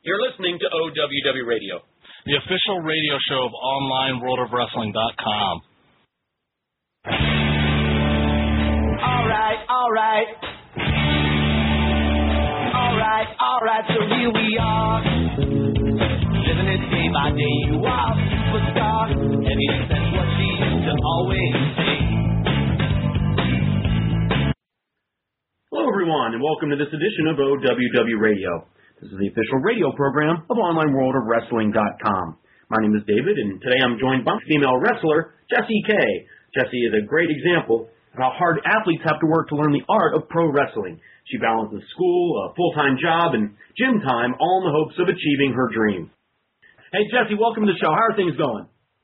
You're listening to OWW Radio, the official radio show of OnlineWorldOfWrestling.com. All right, so here we are, living it day by day. You are a superstar, and yes, that's what she used to always say. Hello, everyone, and welcome to this edition of OWW Radio. This is the official radio program of OnlineWorldOfWrestling.com. My name is David, and today I'm joined by female wrestler Jessie Kay. Jessie is a great example of how hard athletes have to work to learn the art of pro wrestling. She balances school, a full-time job, and gym time, all in the hopes of achieving her dream. Hey, Jessie, welcome to the show. How are things going?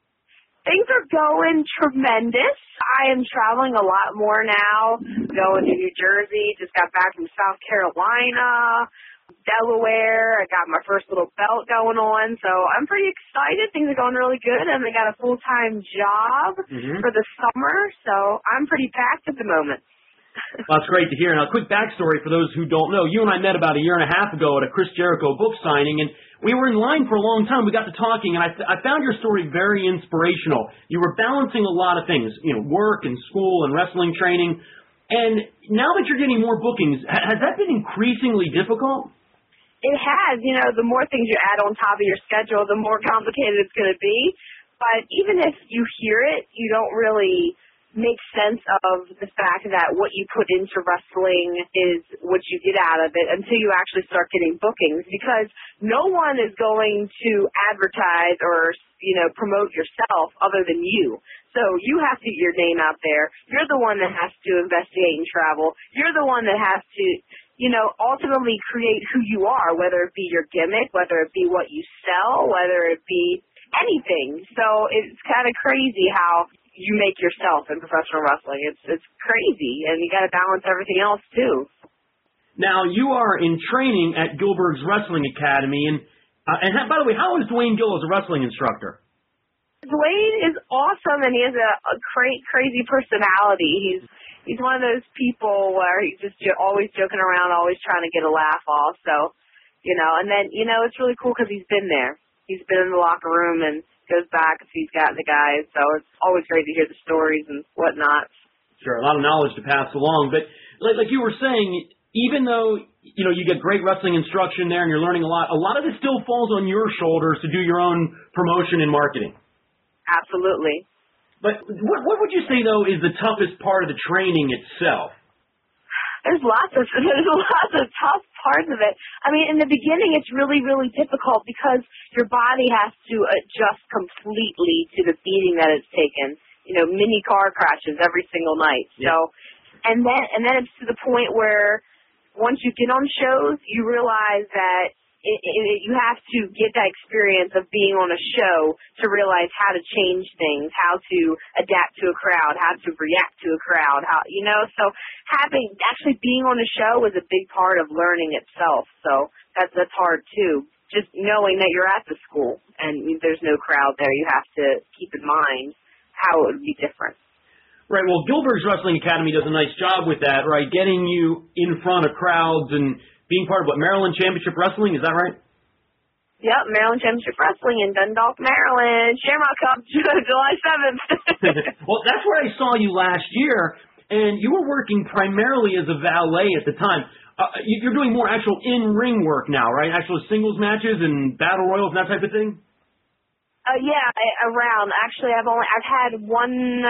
Things are going tremendous. I am traveling a lot more now, going to New Jersey, just got back from South Carolina, Delaware. I got my first little belt going on, so I'm pretty excited. Things are going really good, and I got a full-time job for the summer, so I'm pretty packed at the moment. Well, that's great to hear. Now, a quick backstory for those who don't know. You and I met about a year and a half ago at a Chris Jericho book signing, and we were in line for a long time. We got to talking, and I found your story very inspirational. You were balancing a lot of things, work and school and wrestling training. And now that you're getting more bookings, has that been increasingly difficult? It has. The more things you add on top of your schedule, the more complicated it's going to be. But even if you hear it, you don't really make sense of the fact that what you put into wrestling is what you get out of it until you actually start getting bookings, because no one is going to advertise or, promote yourself other than you. So you have to get your name out there. You're the one that has to investigate and travel. You're the one that has to, ultimately create who you are, whether it be your gimmick, whether it be what you sell, whether it be anything. So it's kind of crazy how you make yourself in professional wrestling. It's crazy, and you got to balance everything else too. Now, you are in training at Gilbert's Wrestling Academy, and by the way, how is Dwayne Gill as a wrestling instructor? Dwayne is awesome, and he has a crazy personality. He's one of those people where he's just always joking around, always trying to get a laugh off. So, and then it's really cool because he's been there. He's been in the locker room and goes back if he's got the guys, so it's always great to hear the stories and whatnot. Sure, a lot of knowledge to pass along, but like you were saying, even though, you get great wrestling instruction there and you're learning a lot of it still falls on your shoulders to do your own promotion and marketing. Absolutely. But what would you say, though, is the toughest part of the training itself? There's lots of tough parts of it. I mean, in the beginning, it's really, really difficult because your body has to adjust completely to the beating that it's taken. Mini car crashes every single night. Yeah. So, and then it's to the point where once you get on shows, you realize that you have to get that experience of being on a show to realize how to change things, how to adapt to a crowd, how to react to a crowd, so actually being on a show is a big part of learning itself. So that's hard too. Just knowing that you're at the school and there's no crowd there, you have to keep in mind how it would be different. Right, well, Gilbert's Wrestling Academy does a nice job with that, right, getting you in front of crowds and being part of Maryland Championship Wrestling, is that right? Yep, Maryland Championship Wrestling in Dundalk, Maryland. Shamrock Cup, July 7th. Well, that's where I saw you last year, and you were working primarily as a valet at the time. You're doing more actual in-ring work now, right? Actual singles matches and battle royals and that type of thing? Yeah, around. Actually, I've had one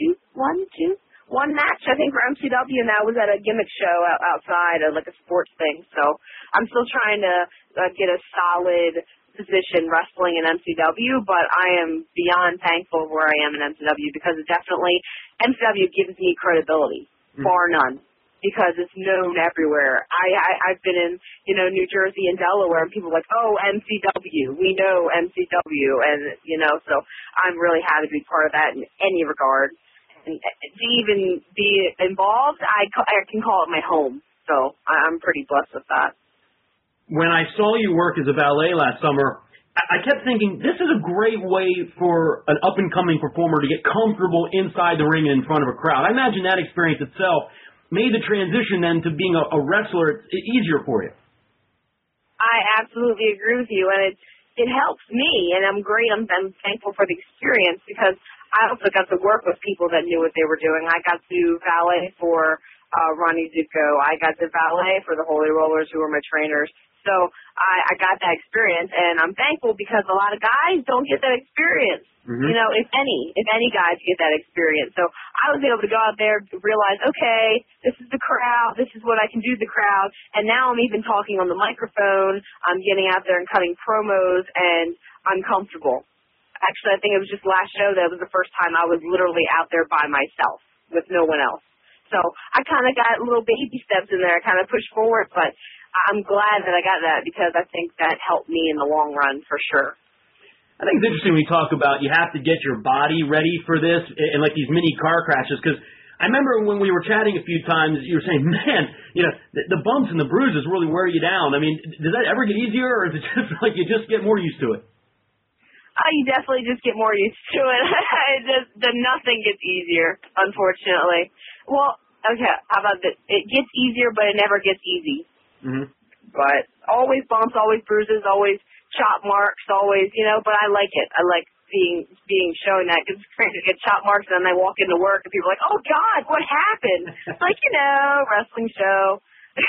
match, I think, for MCW, and that was at a gimmick show outside, like a sports thing. So I'm still trying to get a solid position wrestling in MCW, but I am beyond thankful where I am in MCW because MCW gives me credibility, bar none, because it's known everywhere. I've been in, New Jersey and Delaware, and people are like, oh, MCW, we know MCW, and, so I'm really happy to be part of that in any regard. And to even be involved, I can call it my home. So I'm pretty blessed with that. When I saw you work as a valet last summer, I kept thinking this is a great way for an up-and-coming performer to get comfortable inside the ring and in front of a crowd. I imagine that experience itself made the transition then to being a wrestler easier for you. I absolutely agree with you, and it helps me, and I'm thankful for the experience because I also got to work with people that knew what they were doing. I got to valet for Ronnie Zuko. I got to valet for the Holy Rollers, who were my trainers. So I got that experience, and I'm thankful because a lot of guys don't get that experience. Mm-hmm. You know, if any guys get that experience. So I was able to go out there, realize, okay, this is the crowd, this is what I can do to the crowd, and now I'm even talking on the microphone, I'm getting out there and cutting promos, and I'm comfortable. Actually, I think it was just last show that was the first time I was literally out there by myself with no one else. So I kind of got little baby steps in there. I kind of pushed forward, but I'm glad that I got that because I think that helped me in the long run for sure. I think it's interesting when you talk about you have to get your body ready for this and like these mini car crashes, because I remember when we were chatting a few times, you were saying, man, you know, the bumps and the bruises really wear you down. I mean, does that ever get easier, or is it just like you just get more used to it? You definitely just get more used to it. Nothing gets easier, unfortunately. Well, okay, how about this? It gets easier, but it never gets easy. Mm-hmm. But always bumps, always bruises, always chop marks, always, you know, but I like it. I like being shown that, because it's crazy to get chop marks and then I walk into work and people are like, oh, God, what happened? It's like, you know, wrestling show.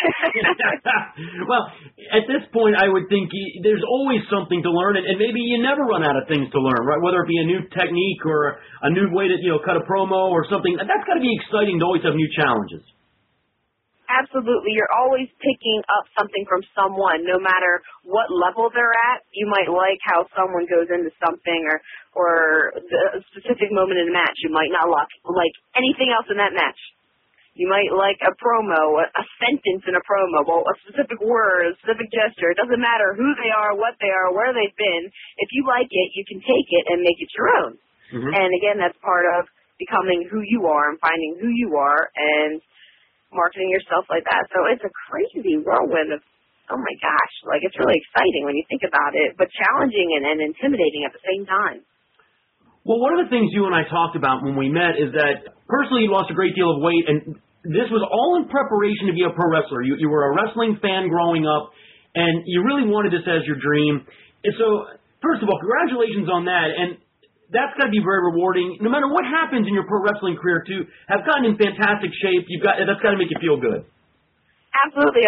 Well, at this point, I would think there's always something to learn, and maybe you never run out of things to learn, right? Whether it be a new technique or a new way to, you know, cut a promo or something. That's got to be exciting to always have new challenges. Absolutely. You're always picking up something from someone, no matter what level they're at. You might like how someone goes into something or a specific moment in a match. You might not like anything else in that match. You might like a promo, a sentence in a promo, well, a specific word, a specific gesture. It doesn't matter who they are, what they are, where they've been. If you like it, you can take it and make it your own. Mm-hmm. And again, that's part of becoming who you are and finding who you are and marketing yourself like that. So it's a crazy whirlwind of, oh my gosh, like it's really exciting when you think about it, but challenging and intimidating at the same time. Well, one of the things you and I talked about when we met is that personally you lost a great deal of weight, and this was all in preparation to be a pro wrestler. You were a wrestling fan growing up, and you really wanted this as your dream. And so, first of all, congratulations on that, and that's got to be very rewarding. No matter what happens in your pro wrestling career, to have gotten in fantastic shape, that's got to make you feel good. Absolutely.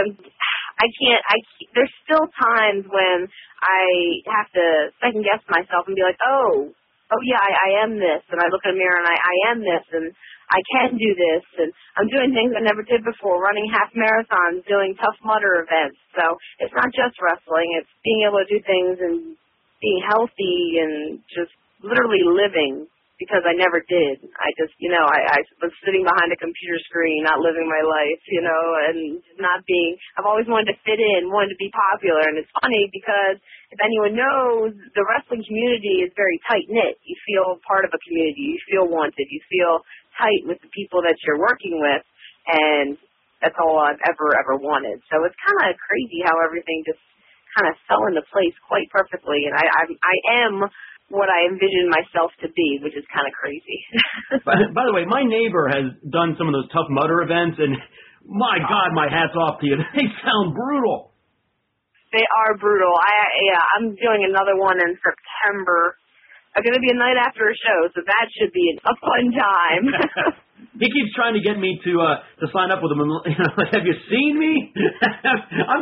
There's still times when I have to second guess myself and be like, oh yeah, I am this, and I look in the mirror and I am this, and I can do this, and I'm doing things I never did before, running half marathons, doing Tough Mudder events. So it's not just wrestling, it's being able to do things and being healthy and just literally living, because I never did. I just, you know, I was sitting behind a computer screen, not living my life, you know, and I've always wanted to fit in, wanted to be popular, and it's funny because if anyone knows, the wrestling community is very tight-knit. You feel part of a community. You feel wanted. You feel tight with the people that you're working with, and that's all I've ever wanted. So it's kind of crazy how everything just kind of fell into place quite perfectly, and I am what I envisioned myself to be, which is kind of crazy. By the way, my neighbor has done some of those Tough Mudder events, and my God, my hat's off to you. They sound brutal. They are brutal. I'm doing another one in September. I'm going to be a night after a show, so that should be a fun time. He keeps trying to get me to sign up with him. You know, like, have you seen me? I'm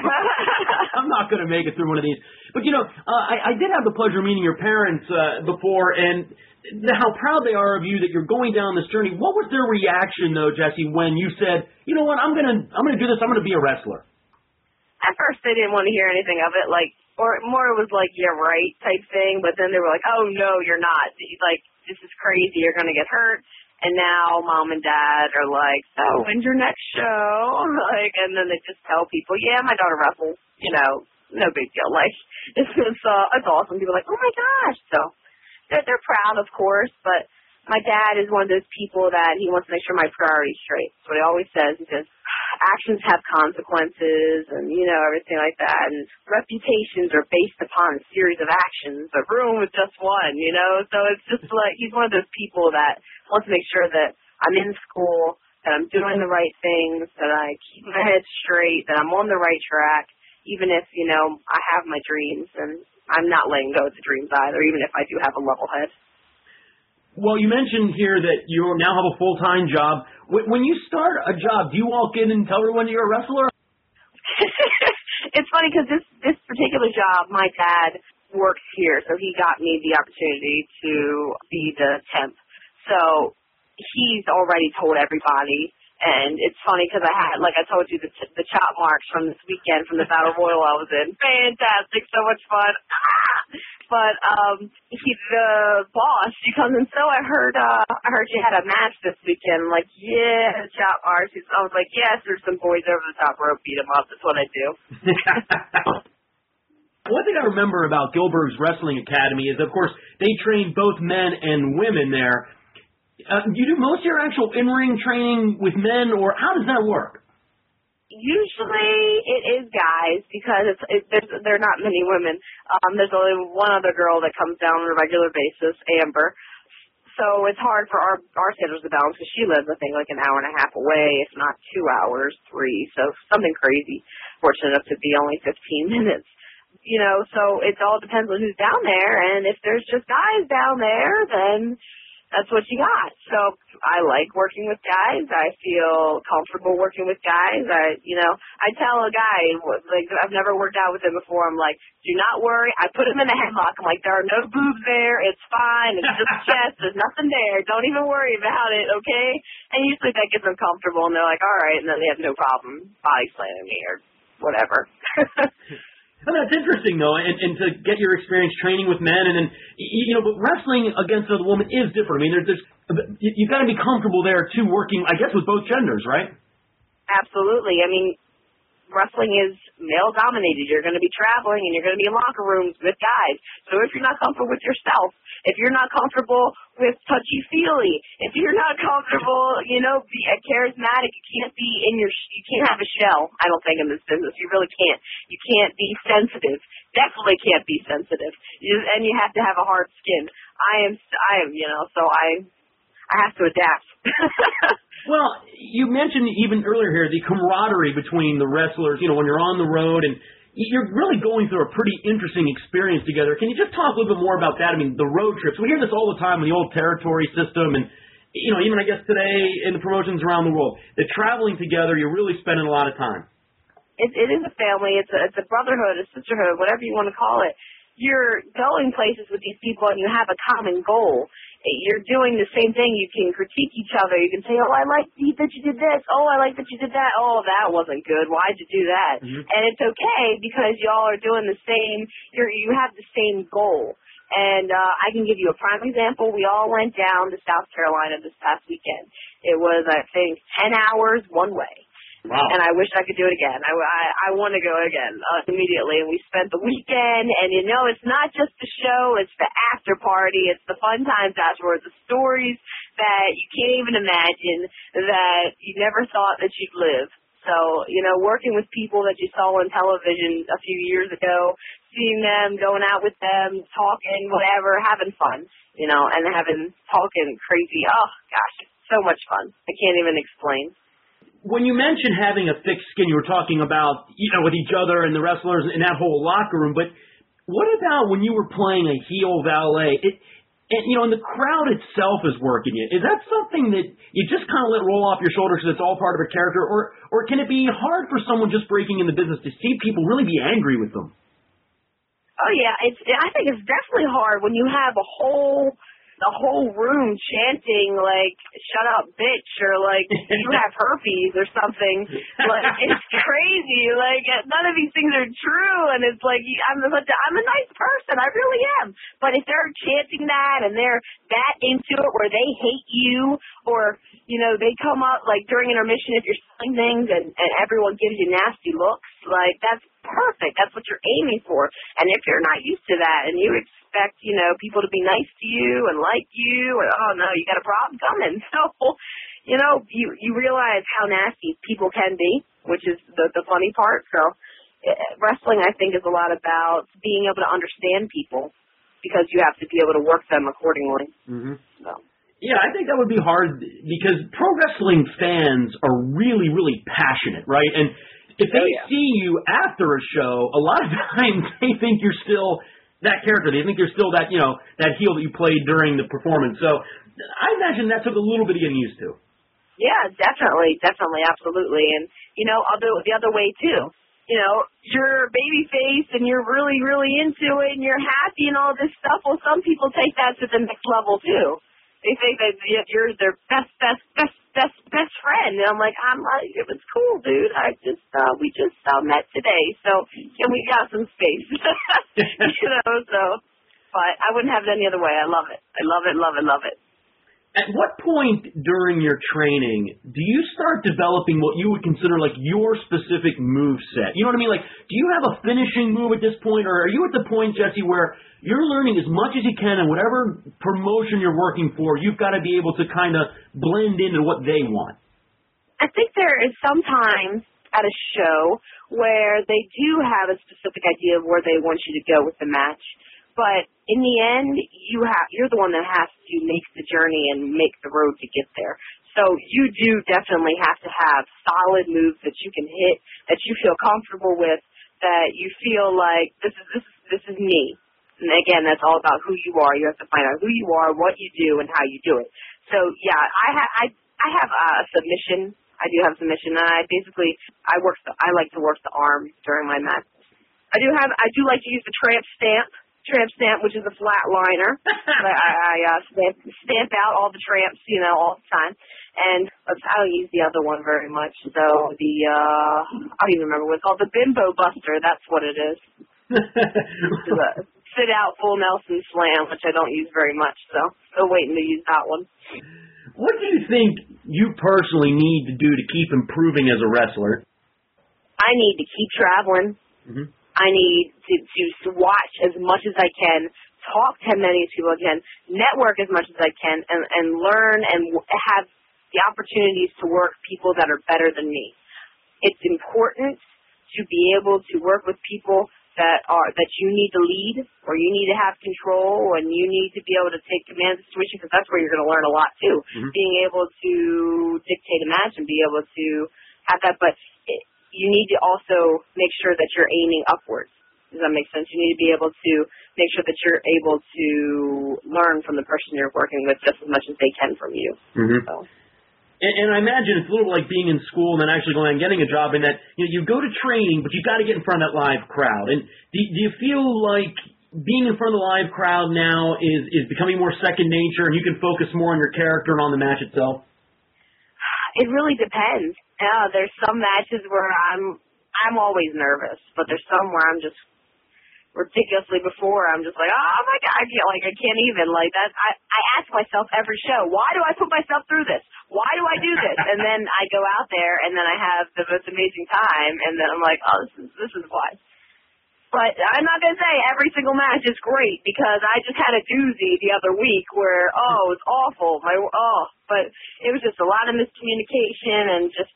not going to make it through one of these. But you know, I did have the pleasure of meeting your parents before, and how proud they are of you that you're going down this journey. What was their reaction, though, Jesse, when you said, you know what, I'm going to do this. I'm going to be a wrestler? At first, they didn't want to hear anything of it, or more it was like, yeah, right, type thing. But then they were like, oh no, you're not. Like, this is crazy. You're going to get hurt. And now Mom and Dad are like, so when's your next show? Like, and then they just tell people, yeah, my daughter wrestles. You know, no big deal. Like, it's awesome. People are like, oh my gosh. So they're proud, of course, but my dad is one of those people that he wants to make sure my priorities straight. That's what he always says. He says, actions have consequences and, you know, everything like that. And reputations are based upon a series of actions. A room with just one, you know. So it's just like he's one of those people that wants to make sure that I'm in school, that I'm doing the right things, that I keep my head straight, that I'm on the right track. even if, I have my dreams, and I'm not letting go of the dreams either, even if I do have a level head. Well, you mentioned here that you now have a full-time job. When you start a job, do you walk in and tell everyone you're a wrestler? It's funny because this particular job, my dad works here, so he got me the opportunity to be the temp. So he's already told everybody, and it's funny because I had, like I told you, the chop marks from this weekend from the Battle Royal I was in. Fantastic, so much fun. But the boss, she comes in, so I heard you had a match this weekend. I'm like, yeah, chop marks. I was like, yes, there's some boys over the top rope, beat them up. That's what I do. One thing I remember about Gilbert's Wrestling Academy is, of course, they train both men and women there. Do you do most of your actual in-ring training with men, or how does that work? Usually it is guys because there are not many women. There's only one other girl that comes down on a regular basis, Amber. So it's hard for our schedules to balance because she lives, I think, like an hour and a half away, if not 2 hours, 3. So something crazy. Fortunate enough to be only 15 minutes. So it all depends on who's down there. And if there's just guys down there, then that's what you got. So I like working with guys. I feel comfortable working with guys. I tell a guy, like, I've never worked out with him before. I'm like, do not worry. I put him in a headlock. I'm like, there are no boobs there. It's fine. It's just chest. There's nothing there. Don't even worry about it, okay? And usually that gets them comfortable, and they're like, all right, and then they have no problem body slamming me or whatever. Well, that's interesting, though, and to get your experience training with men, and then, but wrestling against another woman is different. I mean, you've got to be comfortable there, too, working, I guess, with both genders, right? Absolutely. I mean, wrestling is male-dominated. You're going to be traveling, and you're going to be in locker rooms with guys. So if you're not comfortable with yourself, if you're not comfortable with touchy-feely, if you're not comfortable, be charismatic, you can't have a shell, I don't think, in this business. You really can't. You can't be sensitive. Definitely can't be sensitive. And you have to have a hard skin. I am, so I have to adapt. Well, you mentioned even earlier here the camaraderie between the wrestlers, when you're on the road, and you're really going through a pretty interesting experience together. Can you just talk a little bit more about that? I mean, the road trips. We hear this all the time in the old territory system, and, even I guess today in the promotions around the world, that traveling together, you're really spending a lot of time. It is a family. It's a brotherhood, a sisterhood, whatever you want to call it. You're going places with these people, and you have a common goal. You're doing the same thing. You can critique each other. You can say, oh, I like that you did this. Oh, I like that you did that. Oh, that wasn't good. Why'd you do that? Mm-hmm. And it's okay because y'all are doing the same. You have the same goal. And I can give you a prime example. We all went down to South Carolina this past weekend. It was, I think, 10 hours one way. Wow. And I wish I could do it again. I want to go again immediately. And we spent the weekend, and it's not just the show, it's the after party, it's the fun times afterwards, the stories that you can't even imagine that you never thought that you'd live. So, working with people that you saw on television a few years ago, seeing them, going out with them, talking, whatever, having fun, and talking crazy. Oh, gosh, so much fun. I can't even explain. When you mentioned having a thick skin, you were talking about, with each other and the wrestlers in that whole locker room, but what about when you were playing a heel valet? And the crowd itself is working you. Is that something that you just kind of let roll off your shoulders because it's all part of a character, or can it be hard for someone just breaking in the business to see people really be angry with them? Oh, yeah. I think it's definitely hard when you have the whole room chanting, like, shut up, bitch, or, like, you have herpes or something. Like, it's crazy. Like, none of these things are true, and it's like, I'm a nice person. I really am. But if they're chanting that and they're that into it where they hate you, or, they come up, like, during intermission if you're selling things and everyone gives you nasty looks, like, that's perfect. That's what you're aiming for. And if you're not used to that and you expect, people to be nice to you and like you, or, oh, no, you got a problem coming. So, you realize how nasty people can be, which is the funny part. So wrestling, I think, is a lot about being able to understand people because you have to be able to work them accordingly. Mm-hmm. So. Yeah, I think that would be hard because pro wrestling fans are really, really passionate, right? And if they see you after a show, a lot of times they think you're still that character. They think you're still that, that heel that you played during the performance. So I imagine that took a little bit of getting used to. Yeah, definitely, absolutely. And, I'll do it the other way, too. You're baby face and you're really, really into it and you're happy and all this stuff. Well, some people take that to the next level, too. They think that you're their best friend. And I'm like, it was cool, dude. We just met today. So, we got some space. But I wouldn't have it any other way. I love it. I love it, love it, love it. At what point during your training do you start developing what you would consider like your specific move set? You know what I mean? Like, do you have a finishing move at this point, or are you at the point, Jesse, where you're learning as much as you can and whatever promotion you're working for, you've got to be able to kind of blend into what they want? I think there is sometimes at a show where they do have a specific idea of where they want you to go with the match. But in the end, you're the one that has to make the journey and make the road to get there. So you do definitely have to have solid moves that you can hit, that you feel comfortable with, that you feel like this is me. And again, that's all about who you are. You have to find out who you are, what you do, and how you do it. So yeah, I have a submission. I do have submission, and I like to work the arm during my match. I do like to use the tramp stamp, which is a flat liner. I stamp out all the tramps, all the time. And I don't use the other one very much. So I don't even remember what it's called. The Bimbo Buster, that's what it is. Sit out full Nelson slam, which I don't use very much. So still waiting to use that one. What do you think you personally need to do to keep improving as a wrestler? I need to keep traveling. Mm-hmm. I need to watch as much as I can, talk to as many people as I can, network as much as I can, and learn and have the opportunities to work people that are better than me. It's important to be able to work with people that you need to lead, or you need to have control, and you need to be able to take command of the situation, because that's where you're going to learn a lot too. Mm-hmm. Being able to dictate a match and be able to have that, but you need to also make sure that you're aiming upwards. Does that make sense? You need to be able to make sure that you're able to learn from the person you're working with just as much as they can from you. Mm-hmm. So. And I imagine it's a little like being in school and then actually going and getting a job in that you go to training, but you've got to get in front of that live crowd. And do you feel like being in front of the live crowd now is becoming more second nature and you can focus more on your character and on the match itself? It really depends. Yeah, there's some matches where I'm always nervous, but there's some where I'm just ridiculously before I'm just like, oh my God, I can't even like that. I ask myself every show, why do I put myself through this? Why do I do this? And then I go out there and then I have the most amazing time, and then I'm like, oh, this is why. But I'm not going to say every single match is great, because I just had a doozy the other week where, it was awful. But it was just a lot of miscommunication and just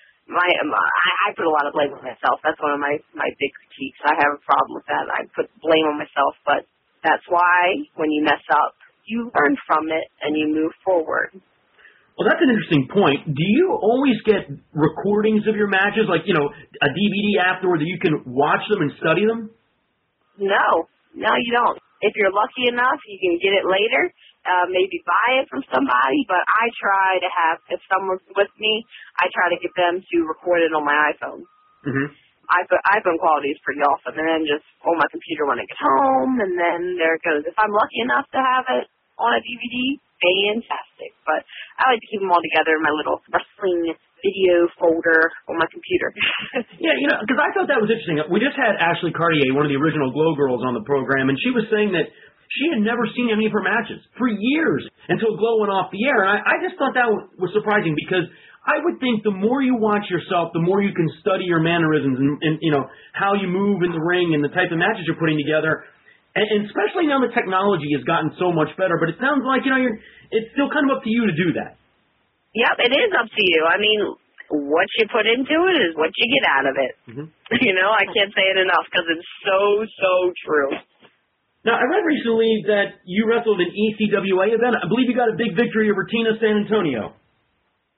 I put a lot of blame on myself. That's one of my big critiques. I have a problem with that. I put blame on myself, but that's why when you mess up, you learn from it and you move forward. Well, that's an interesting point. Do you always get recordings of your matches, like, a DVD afterward that you can watch them and study them? No, you don't. If you're lucky enough, you can get it later, maybe buy it from somebody, but I try to have, if someone's with me, I try to get them to record it on my iPhone. Mm-hmm. iPhone quality is pretty awesome, and then just on my computer when I get home, and then there it goes. If I'm lucky enough to have it on a DVD, fantastic. But I like to keep them all together in my little wrestling video folder on my computer. Yeah, because I thought that was interesting. We just had Ashley Cartier, one of the original Glow Girls, on the program, and she was saying that she had never seen any of her matches for years until Glow went off the air. And I just thought that was surprising, because I would think the more you watch yourself, the more you can study your mannerisms and how you move in the ring and the type of matches you're putting together. And especially now the technology has gotten so much better, but it sounds like, it's still kind of up to you to do that. Yep, it is up to you. I mean, what you put into it is what you get out of it. Mm-hmm. I can't say it enough, because it's so true. Now, I read recently that you wrestled an ECWA event. I believe you got a big victory over Tina San Antonio. I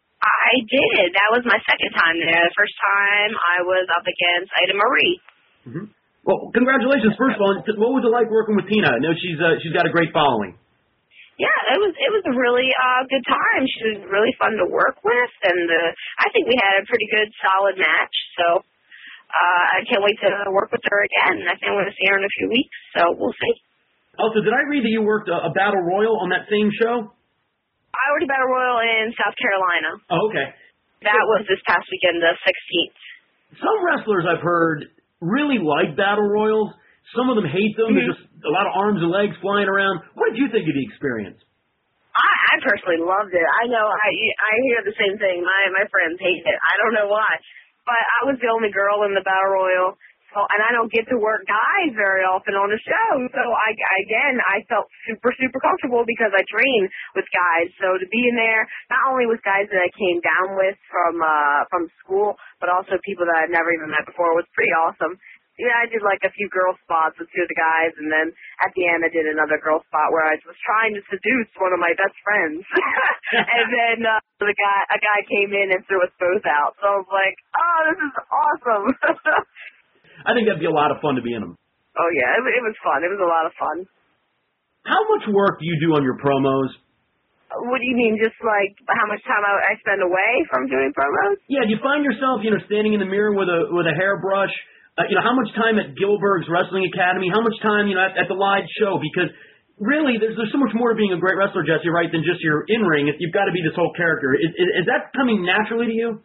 I did. That was my second time there. The first time I was up against Ida Marie. Mm-hmm. Well, congratulations. First of all, what was it like working with Tina? I know she's got a great following. Yeah, it was a really good time. She was really fun to work with, and I think we had a pretty good, solid match. So I can't wait to work with her again. I think I'm going to see her in a few weeks, so we'll see. Also, did I read that you worked a Battle Royal on that same show? I already Battle Royal in South Carolina. Oh, okay. That was this past weekend, the 16th. Some wrestlers I've heard really like Battle Royals. Some of them hate them. There's just a lot of arms and legs flying around. What did you think of the experience? I personally loved it. I know I hear the same thing. My friends hate it. I don't know why. But I was the only girl in the Battle Royal. And I don't get to work guys very often on the show. So I felt super, super comfortable because I train with guys. So to be in there, not only with guys that I came down with from school, but also people that I'd never even met before was pretty awesome. Yeah, I did like a few girl spots with two of the guys, and then at the end I did another girl spot where I was trying to seduce one of my best friends. And then a guy came in and threw us both out. So I was like, oh, this is awesome. I think that'd be a lot of fun to be in them. Oh, yeah, it was fun. It was a lot of fun. How much work do you do on your promos? What do you mean, just like how much time I spend away from doing promos? Yeah, do you find yourself, standing in the mirror with a hairbrush? How much time at Gilbert's Wrestling Academy? How much time, at the live show? Because really, there's so much more to being a great wrestler, Jesse, right, than just your in-ring. You've got to be this whole character. Is that coming naturally to you?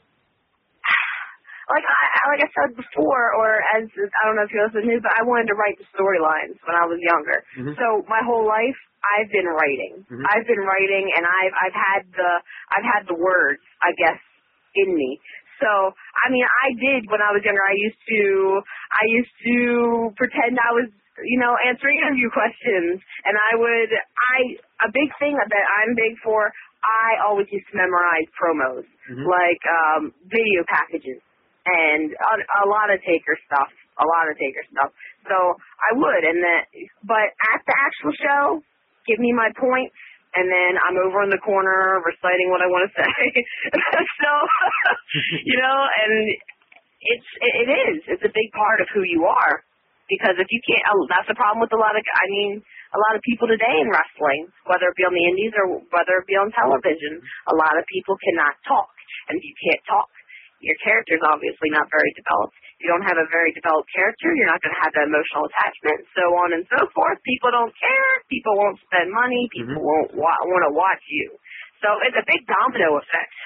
Like I said before, or as I don't know if you listen to, but I wanted to write the storylines when I was younger. Mm-hmm. So my whole life, I've been writing. Mm-hmm. I've been writing, and I've had the words, I guess, in me. So I mean, I did when I was younger. I used to pretend I was, answering interview questions, and a big thing that I'm big for. I always used to memorize promos, like video packages. And a lot of Taker stuff. So I would, but at the actual show, give me my points, and then I'm over in the corner reciting what I want to say. So, and it's a big part of who you are, because if you can't, that's the problem with a lot of people today in wrestling, whether it be on the indies or whether it be on television. A lot of people cannot talk, and if you can't talk, your character's obviously not very developed. If you don't have a very developed character, you're not going to have that emotional attachment, so on and so forth. People don't care. People won't spend money. People won't want to watch you. So it's a big domino effect.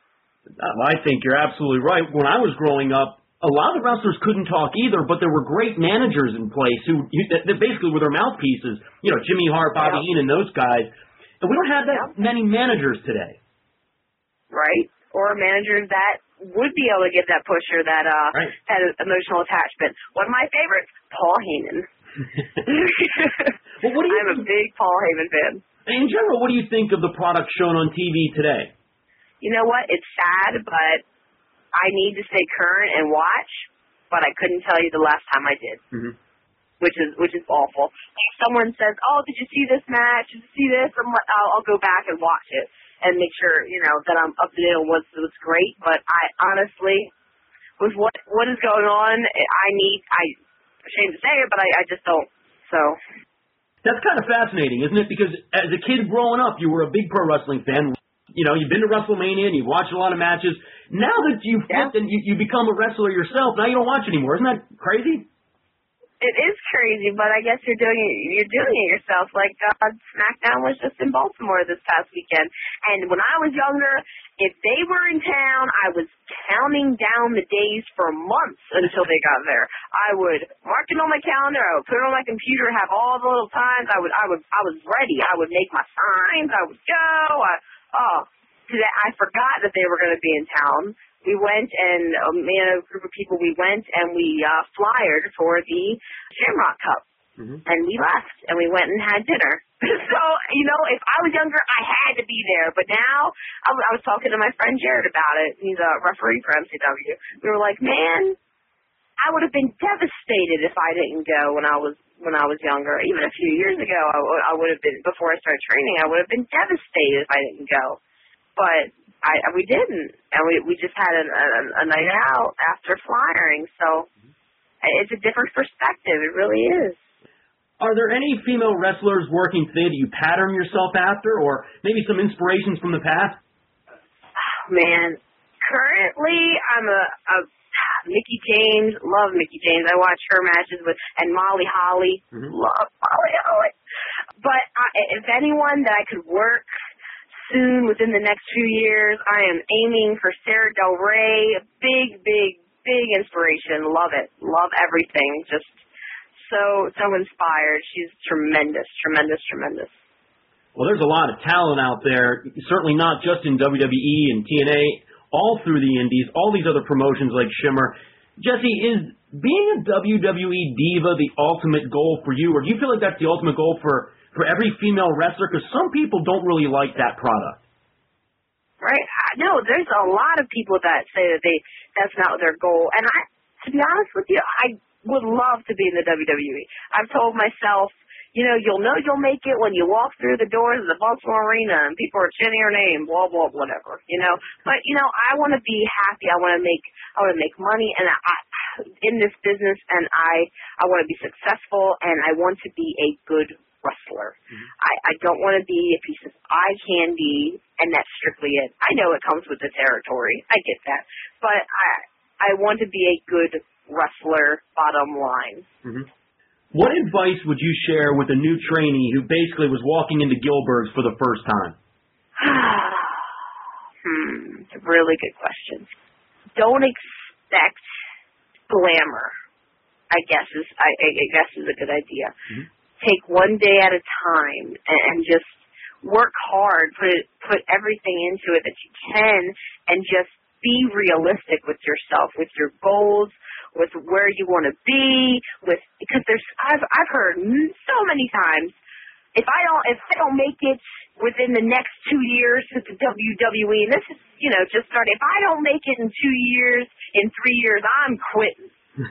I think you're absolutely right. When I was growing up, a lot of wrestlers couldn't talk either, but there were great managers in place who basically were their mouthpieces. Jimmy Hart, Bobby Heenan, those guys. And we don't have that many managers today. Right. Or managers that would be able to give that pusher that had emotional attachment. One of my favorites, Paul Heyman. Well, I'm a big Paul Heyman fan. In general, what do you think of the product shown on TV today? You know what? It's sad, but I need to stay current and watch, but I couldn't tell you the last time I did. Which is awful. If someone says, "Oh, did you see this match? Did you see this?" I'll go back and watch it and make sure that I'm up to date on what's great. But I honestly, with what is going on, I'm ashamed to say it, but I just don't. So that's kind of fascinating, isn't it? Because as a kid growing up, you were a big pro wrestling fan. You've been to WrestleMania and you've watched a lot of matches. Now that you've flipped and you become a wrestler yourself, now you don't watch anymore. Isn't that crazy? It is crazy, but I guess you're doing it yourself. Like SmackDown was just in Baltimore this past weekend, and when I was younger, if they were in town, I was counting down the days for months until they got there. I would mark it on my calendar. I would put it on my computer, have all the little times. I was ready. I would make my signs. I would go. I forgot that they were going to be in town. We went, and me and a group of people, we flyered for the Shamrock Cup. And we left, and we went and had dinner. So, if I was younger, I had to be there. But now, I was talking to my friend Jared about it. He's a referee for MCW. We were like, man, I would have been devastated if I didn't go when I was younger. Even a few years ago, I would have been, before I started training, I would have been devastated if I didn't go. But we didn't, and we just had a night out after flying. So it's a different perspective. It really is. Are there any female wrestlers working today that you pattern yourself after, or maybe some inspirations from the past? Man, currently I'm a Mickie James. Love Mickie James. I watch her matches and Molly Holly. Love Molly Holly. But if anyone that I could work soon within the next few years, I am aiming for Sarah Del Rey. Big inspiration. Love it. Love everything. Just so inspired. She's tremendous. Well, there's a lot of talent out there, certainly not just in WWE and TNA, all through the indies, all these other promotions like Shimmer. Jesse, is being a WWE diva the ultimate goal for you, or do you feel like that's the ultimate goal for every female wrestler? Because some people don't really like that product. Right. No, there's a lot of people that say that that's not their goal. And to be honest with you, I would love to be in the WWE. I've told myself, you'll know you'll make it when you walk through the doors of the Baltimore Arena and people are chanting your name, blah, blah, whatever, But, I want to be happy. I want to make money and in this business, and I want to be successful, and I want to be a good wrestler. I don't want to be a piece of eye candy, and that's strictly it. I know it comes with the territory. I get that. But I want to be a good wrestler, bottom line. What advice would you share with a new trainee who basically was walking into Gilbert's for the first time? It's a really good question. Don't expect glamour, I guess is a good idea. Take one day at a time and just work hard, put everything into it that you can, and just be realistic with yourself, with your goals, with where you want to be, because I've heard so many times, if I don't make it within the next 2 years with the WWE, and this is just starting, if I don't make it in 2 years, in 3 years, I'm quitting.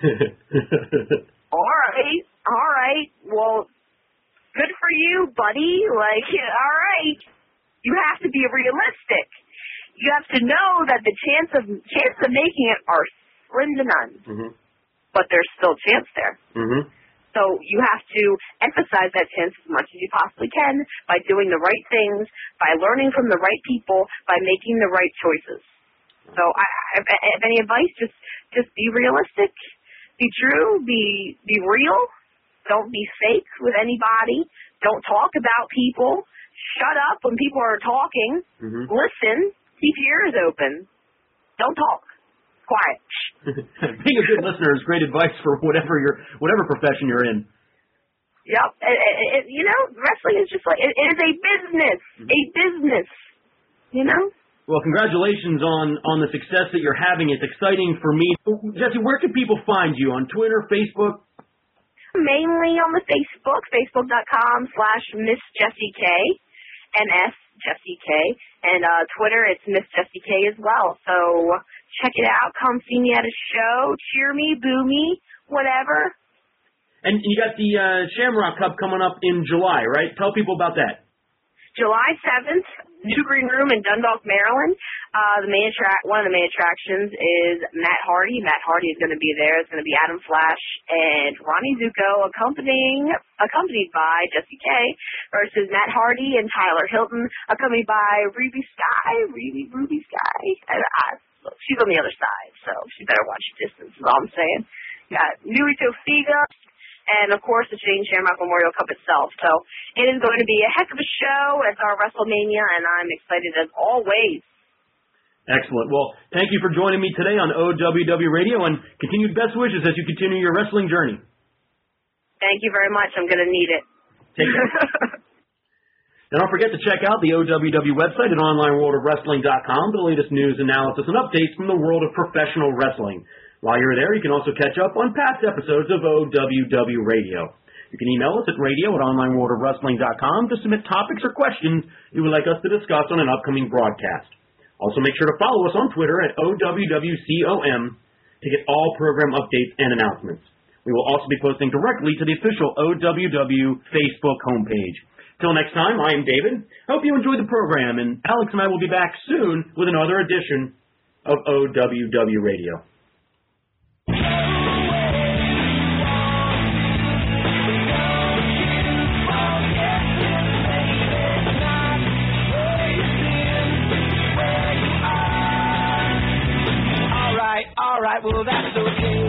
All right, well, good for you, buddy. Like, all right, you have to be realistic. You have to know that the chance of making it are slim to none, but there's still a chance there. So you have to emphasize that chance as much as you possibly can by doing the right things, by learning from the right people, by making the right choices. So if any advice, just be realistic, be true, be real. Don't be fake with anybody. Don't talk about people. Shut up when people are talking. Listen. Keep your ears open. Don't talk. Quiet. Being a good listener is great advice for whatever profession you're in. Yep. Wrestling is just like, it is a business. A business. Well, congratulations on the success that you're having. It's exciting for me. Jesse, where can people find you? On Twitter, Facebook? Mainly on the Facebook.com/Miss Jessie K. NS Jessie K. And Twitter, it's Miss Jessie K as well. So check it out. Come see me at a show. Cheer me, boo me, whatever. And you got the Shamrock Cup coming up in July, right? Tell people about that. July 7th, New Green Room in Dundalk, Maryland. One of the main attractions is Matt Hardy. Matt Hardy is going to be there. It's going to be Adam Flash and Ronnie Zuko accompanied by Jessie K versus Matt Hardy and Tyler Hilton, accompanied by Ruby Sky. She's on the other side, so she better watch your distance, is all I'm saying. Got Nui Tofiga, and, of course, the Shane Shamrock Memorial Cup itself. So it is going to be a heck of a show. It's our WrestleMania, and I'm excited as always. Excellent. Well, thank you for joining me today on OWW Radio, and continued best wishes as you continue your wrestling journey. Thank you very much. I'm going to need it. Take care. And don't forget to check out the OWW website at OnlineWorldOfWrestling.com for the latest news, analysis, and updates from the world of professional wrestling. While you're there, you can also catch up on past episodes of OWW Radio. You can email us at radio@OnlineWorldOfWrestling.com to submit topics or questions you would like us to discuss on an upcoming broadcast. Also, make sure to follow us on Twitter at OWWCOM to get all program updates and announcements. We will also be posting directly to the official OWW Facebook homepage. Till next time, I am David. I hope you enjoyed the program, and Alex and I will be back soon with another edition of OWW Radio. All right, well, that's okay.